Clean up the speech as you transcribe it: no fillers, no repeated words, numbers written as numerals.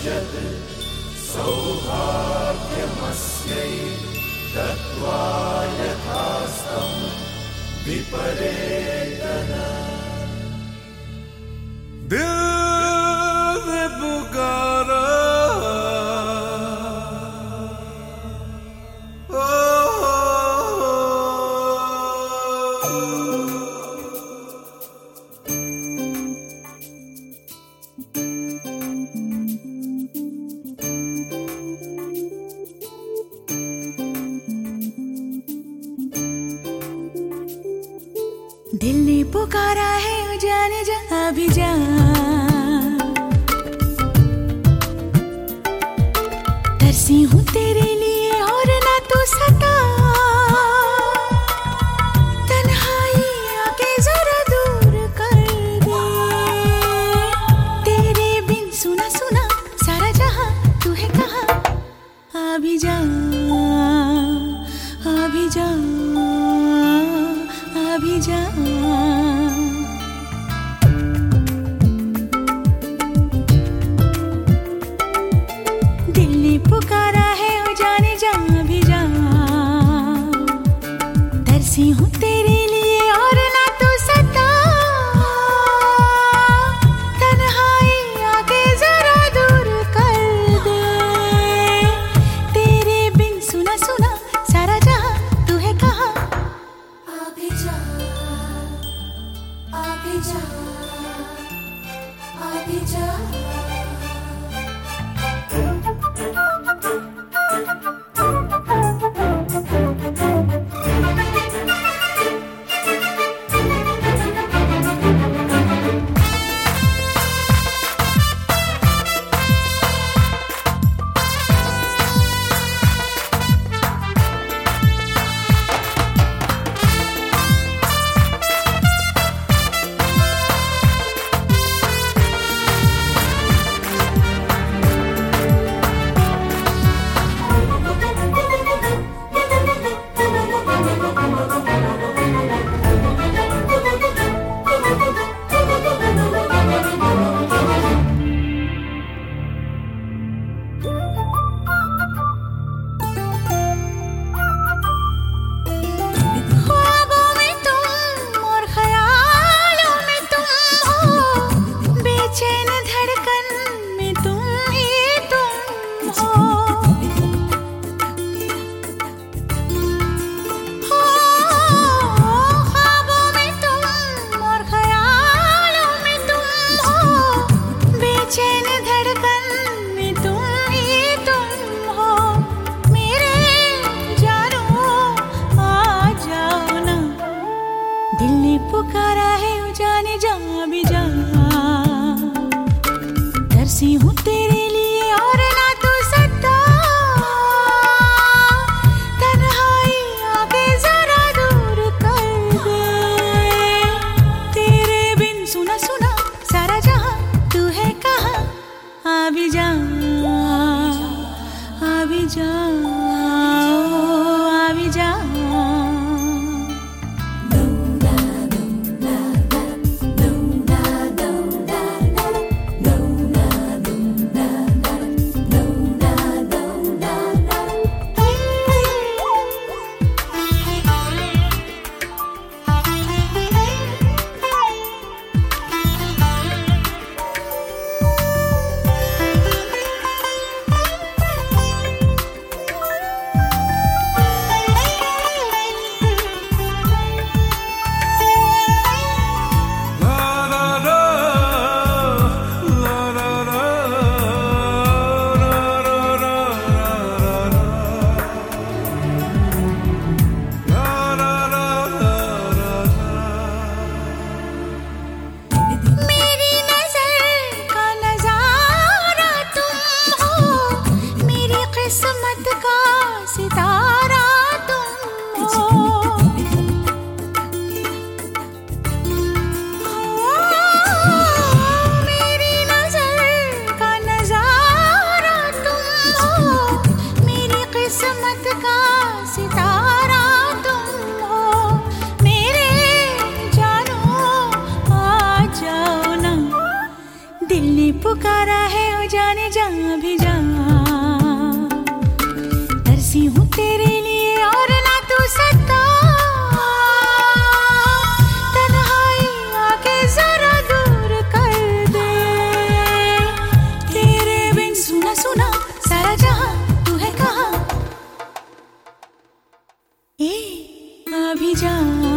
यत् सौभाग्यमस्यै दत्त्वा यथास्तं विपरेतन। दिल ने पुकारा दिल ने पुकारा है जाने जहाँ भी जा, तरसी हूँ तेरे लिए और ना तू सता। तन्हाई आके जरा दूर कर दे, तेरे बिन सुना सुना सारा जहाँ तू है कहाँ। आ भी जा, आ भी जा, आ भी जा। दिल ने पुकारा है ओ जाने जा भी जा, तरसी हूँ तेरे लिए और ना तू सता। तन्हाई आके जरा दूर कर दे, तेरे बिन सुना सुना सारा जहाँ तू है कहाँ। आ भी जा, आ भी जा, आ भी जा। तेरे लिए और ना तू सता, तन्हाई आके जरा दूर कर दे। तेरे बिन सुना सुना सारा जहां, तू है कहाँ? अभी जा